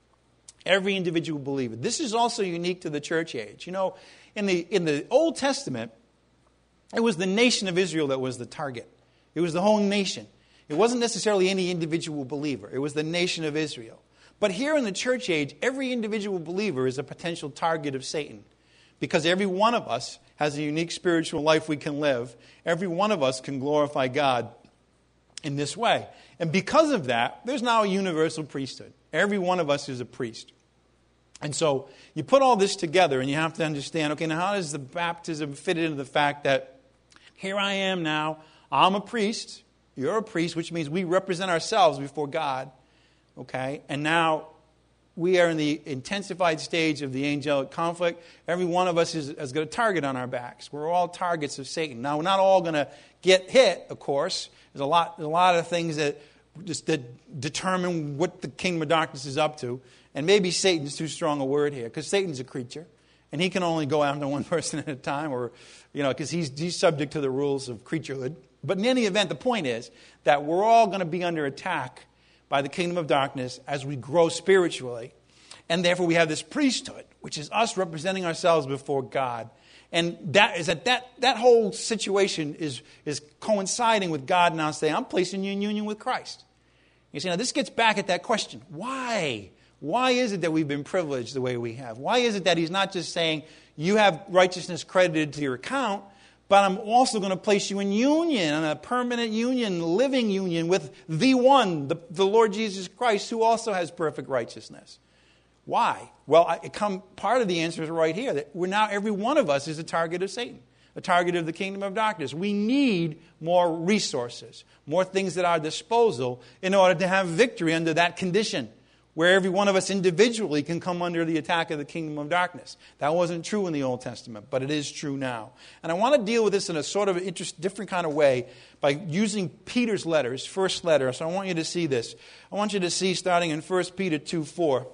Every individual believer. This is also unique to the church age. In the Old Testament, it was the nation of Israel that was the target. It was the whole nation. It wasn't necessarily any individual believer. It was the nation of Israel. But here in the church age, every individual believer is a potential target of Satan. Because every one of us has a unique spiritual life we can live. Every one of us can glorify God in this way. And because of that, there's now a universal priesthood. Every one of us is a priest. And so you put all this together and you have to understand, okay, now how does the baptism fit into the fact that here I am now, I'm a priest. You're a priest, which means we represent ourselves before God, okay? And now we are in the intensified stage of the angelic conflict. Every one of us has got a target on our backs. We're all targets of Satan. Now, we're not all going to get hit, of course. There's a lot of things that determine what the kingdom of darkness is up to. And maybe Satan's too strong a word here, because Satan's a creature. And he can only go after one person at a time, or, because he's subject to the rules of creaturehood. But in any event, the point is that we're all going to be under attack by the kingdom of darkness as we grow spiritually. And therefore we have this priesthood, which is us representing ourselves before God. And that whole situation is coinciding with God now saying, I'm placing you in union with Christ. You see, now this gets back at that question. Why? Why is it that we've been privileged the way we have? Why is it that he's not just saying, you have righteousness credited to your account, but I'm also going to place you in union, in a permanent union, living union with the one, the Lord Jesus Christ, who also has perfect righteousness. Why? Well, part of the answer is right here, that every one of us is a target of Satan, a target of the kingdom of darkness. We need more resources, more things at our disposal in order to have victory under that condition, where every one of us individually can come under the attack of the kingdom of darkness. That wasn't true in the Old Testament, but it is true now. And I want to deal with this in a sort of different kind of way by using Peter's letter, his first letter. So I want you to see this. I want you to see, starting in 1 Peter 2:4,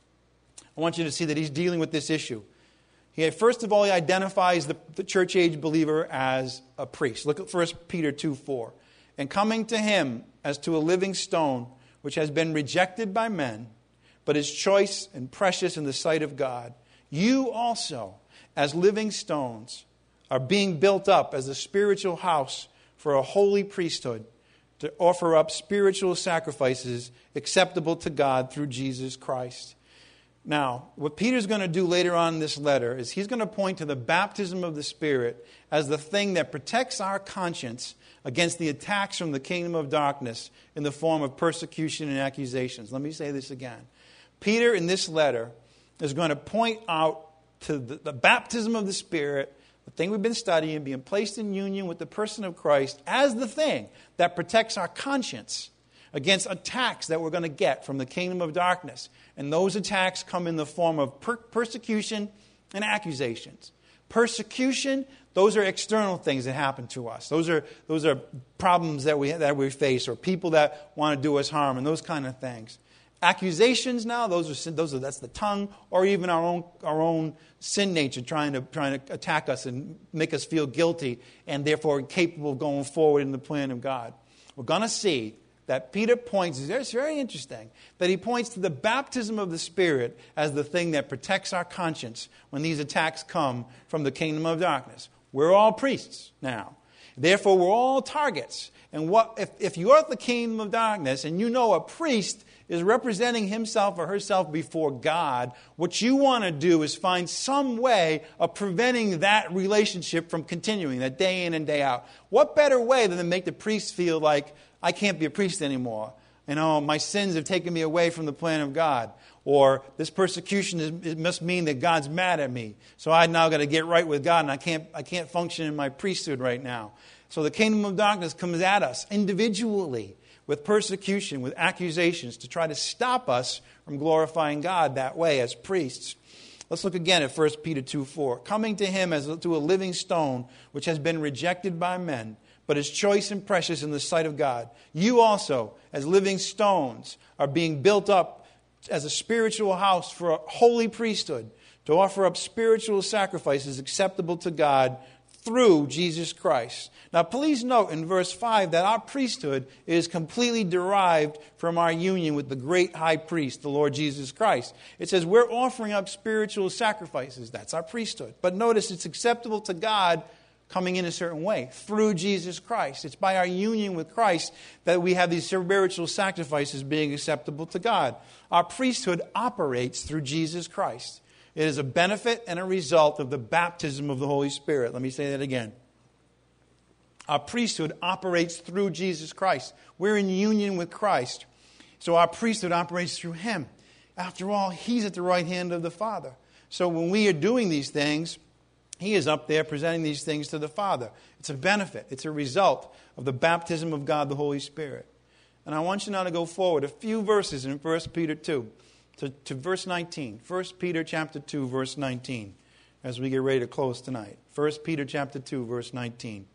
I want you to see that he's dealing with this issue. First of all, he identifies the church age believer as a priest. Look at 1 Peter 2:4. And coming to him as to a living stone, which has been rejected by men, but is choice and precious in the sight of God. You also, as living stones, are being built up as a spiritual house for a holy priesthood, to offer up spiritual sacrifices acceptable to God through Jesus Christ. Now, what Peter's going to do later on in this letter is he's going to point to the baptism of the Spirit as the thing that protects our conscience against the attacks from the kingdom of darkness in the form of persecution and accusations. Let me say this again. Peter, in this letter, is going to point out to the baptism of the Spirit, the thing we've been studying, being placed in union with the person of Christ, as the thing that protects our conscience against attacks that we're going to get from the kingdom of darkness. And those attacks come in the form of persecution and accusations. Persecution, those are external things that happen to us. Those are problems that we face, or people that want to do us harm, and those kind of things. Accusations now, that's the tongue, or even our own sin nature trying to attack us and make us feel guilty, and therefore incapable of going forward in the plan of God. We're going to see that Peter points, it's very interesting, that he points to the baptism of the Spirit as the thing that protects our conscience when these attacks come from the kingdom of darkness. We're all priests now. Therefore, we're all targets. And if you are at the kingdom of darkness and you know a priest is representing himself or herself before God, what you want to do is find some way of preventing that relationship from continuing, that day in and day out. What better way than to make the priest feel like, I can't be a priest anymore. My sins have taken me away from the plan of God. Or this persecution it must mean that God's mad at me. So I now got to get right with God, and I can't function in my priesthood right now. So the kingdom of darkness comes at us individually with persecution, with accusations, to try to stop us from glorifying God that way as priests. Let's look again at 1 Peter 2:4. Coming to him as to a living stone, which has been rejected by men, but is choice and precious in the sight of God. You also, as living stones, are being built up as a spiritual house for a holy priesthood, to offer up spiritual sacrifices acceptable to God through Jesus Christ. Now, please note in verse 5 that our priesthood is completely derived from our union with the great high priest, the Lord Jesus Christ. It says we're offering up spiritual sacrifices. That's our priesthood. But notice it's acceptable to God coming in a certain way, through Jesus Christ. It's by our union with Christ that we have these spiritual sacrifices being acceptable to God. Our priesthood operates through Jesus Christ. It is a benefit and a result of the baptism of the Holy Spirit. Let me say that again. Our priesthood operates through Jesus Christ. We're in union with Christ. So our priesthood operates through Him. After all, He's at the right hand of the Father. So when we are doing these things, He is up there presenting these things to the Father. It's a benefit. It's a result of the baptism of God, the Holy Spirit. And I want you now to go forward a few verses in 1 Peter 2 to verse 19. 1 Peter chapter 2, verse 19, as we get ready to close tonight. 1 Peter chapter 2, verse 19.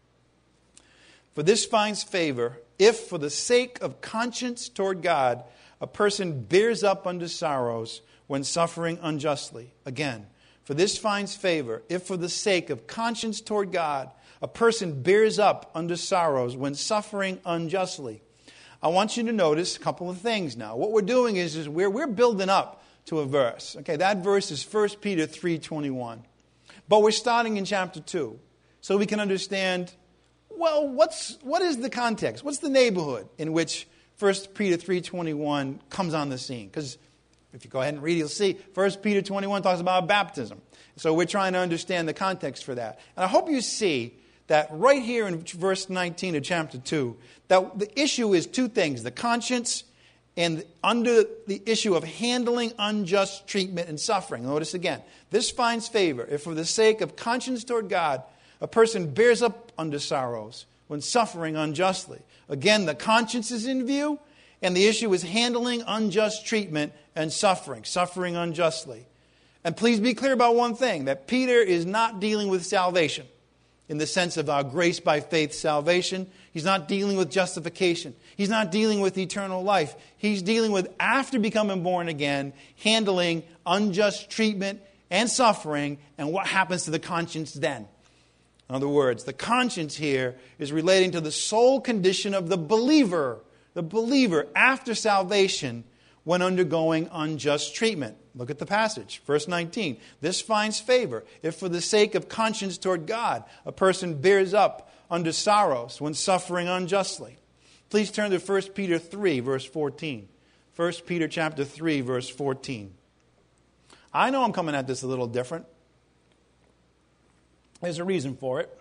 For this finds favor if, for the sake of conscience toward God, a person bears up under sorrows when suffering unjustly. Again, for this finds favor if, for the sake of conscience toward God, a person bears up under sorrows when suffering unjustly. I want you to notice a couple of things now. What we're doing is we're building up to a verse. Okay, that verse is 1 Peter 3:21. But we're starting in chapter 2. So we can understand, well, what is the context? What's the neighborhood in which 1 Peter 3:21 comes on the scene? Because if you go ahead and read, you'll see 1 Peter 21 talks about baptism. So we're trying to understand the context for that. And I hope you see that right here in verse 19 of chapter 2, that the issue is two things: the conscience and under the issue of handling unjust treatment and suffering. Notice again, this finds favor if, for the sake of conscience toward God, a person bears up under sorrows when suffering unjustly. Again, the conscience is in view, and the issue is handling unjust treatment and suffering unjustly. And please be clear about one thing, that Peter is not dealing with salvation in the sense of our grace by faith salvation. He's not dealing with justification. He's not dealing with eternal life. He's dealing with, after becoming born again, handling unjust treatment and suffering, and what happens to the conscience then. In other words, the conscience here is relating to the soul condition of the believer after salvation, when undergoing unjust treatment. Look at the passage, verse 19. This finds favor if for the sake of conscience toward God, a person bears up under sorrows when suffering unjustly. Please turn to 1 Peter 3, verse 14. 1 Peter chapter 3, verse 14. I know I'm coming at this a little different. There's a reason for it.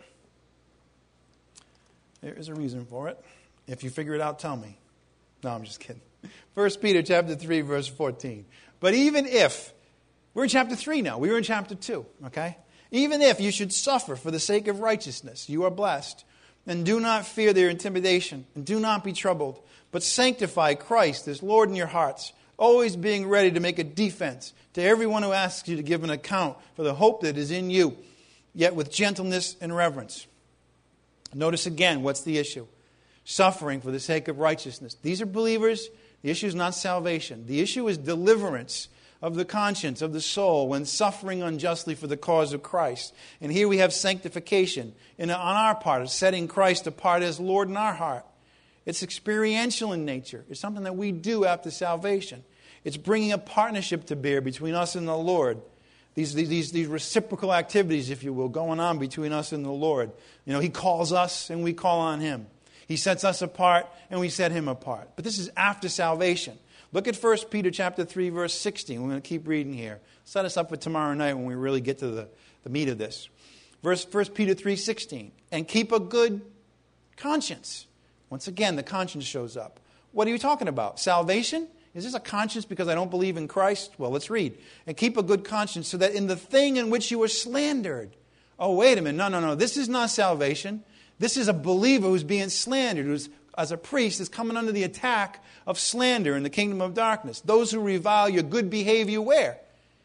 There is a reason for it. If you figure it out, tell me. No, I'm just kidding. 1 Peter chapter 3, verse 14. But even if, we're in chapter 3 now. We were in chapter 2, okay? Even if you should suffer for the sake of righteousness, you are blessed. And do not fear their intimidation, and do not be troubled, but sanctify Christ as Lord in your hearts, always being ready to make a defense to everyone who asks you to give an account for the hope that is in you, yet with gentleness and reverence. Notice again, what's the issue? Suffering for the sake of righteousness. These are believers. The issue is not salvation. The issue is deliverance of the conscience, of the soul, when suffering unjustly for the cause of Christ. And here we have sanctification on our part, setting Christ apart as Lord in our heart. It's experiential in nature. It's something that we do after salvation. It's bringing a partnership to bear between us and the Lord. These reciprocal activities, if you will, going on between us and the Lord. You know, He calls us and we call on Him. He sets us apart and we set Him apart. But this is after salvation. Look at 1 Peter chapter 3, verse 16. We're going to keep reading here. Set us up for tomorrow night when we really get to the meat of this. 1 Peter 3:16. And keep a good conscience. Once again, the conscience shows up. What are you talking about? Salvation? Is this a conscience because I don't believe in Christ? Well, let's read. And keep a good conscience so that in the thing in which you were slandered. Oh, wait a minute. No. This is not salvation. This is a believer who's being slandered, who's, as a priest, is coming under the attack of slander in the kingdom of darkness. Those who revile your good behavior where?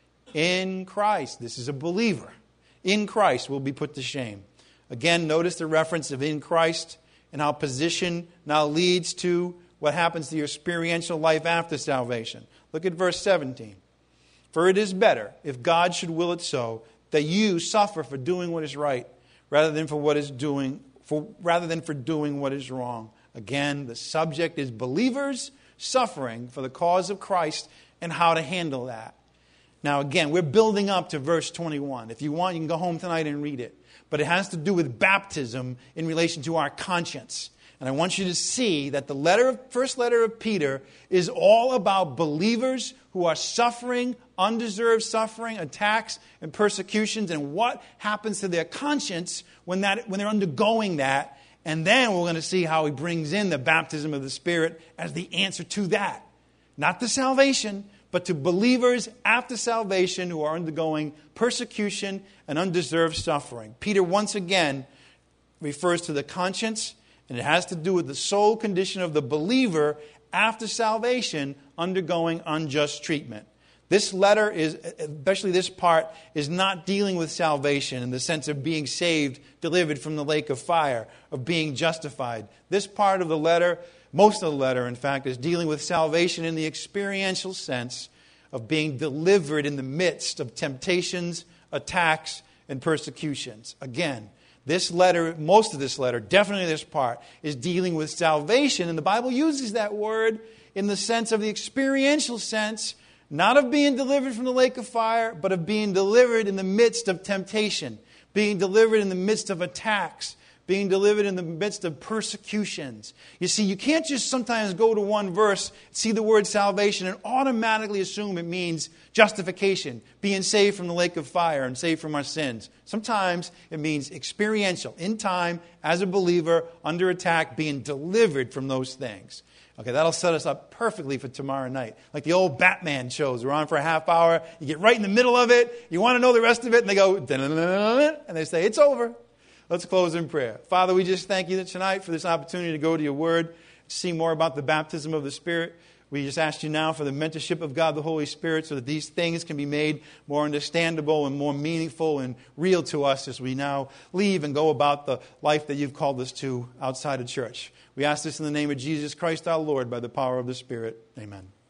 In Christ. This is a believer. In Christ will be put to shame. Again, notice the reference of in Christ and how position now leads to what happens to your experiential life after salvation. Look at verse 17. For it is better, if God should will it so, that you suffer for doing what is right, rather than for doing what is wrong. Again, the subject is believers suffering for the cause of Christ and how to handle that. Now again, we're building up to verse 21. If you want, you can go home tonight and read it. But it has to do with baptism in relation to our conscience. And I want you to see that the first letter of Peter is all about believers who are suffering, undeserved suffering, attacks, and persecutions, and what happens to their conscience when they're undergoing that. And then we're going to see how he brings in the baptism of the Spirit as the answer to that. Not to salvation, but to believers after salvation who are undergoing persecution and undeserved suffering. Peter once again refers to the conscience, and it has to do with the soul condition of the believer after salvation undergoing unjust treatment. This letter is, especially this part, is not dealing with salvation in the sense of being saved, delivered from the lake of fire, of being justified. This part of the letter, most of the letter, in fact, is dealing with salvation in the experiential sense of being delivered in the midst of temptations, attacks, and persecutions. Again, this letter, most of this letter, definitely this part, is dealing with salvation. And the Bible uses that word in the sense of the experiential sense, not of being delivered from the lake of fire, but of being delivered in the midst of temptation, being delivered in the midst of attacks, being delivered in the midst of persecutions. You see, you can't just sometimes go to one verse, see the word salvation, and automatically assume it means justification, being saved from the lake of fire and saved from our sins. Sometimes it means experiential, in time, as a believer, under attack, being delivered from those things. Okay, that'll set us up perfectly for tomorrow night. Like the old Batman shows. We're on for a half hour. You get right in the middle of it. You want to know the rest of it. And they go, and they say, it's over. Let's close in prayer. Father, we just thank you tonight for this opportunity to go to your word, to see more about the baptism of the Spirit. We just ask you now for the mentorship of God the Holy Spirit so that these things can be made more understandable and more meaningful and real to us as we now leave and go about the life that you've called us to outside of church. We ask this in the name of Jesus Christ our Lord by the power of the Spirit. Amen.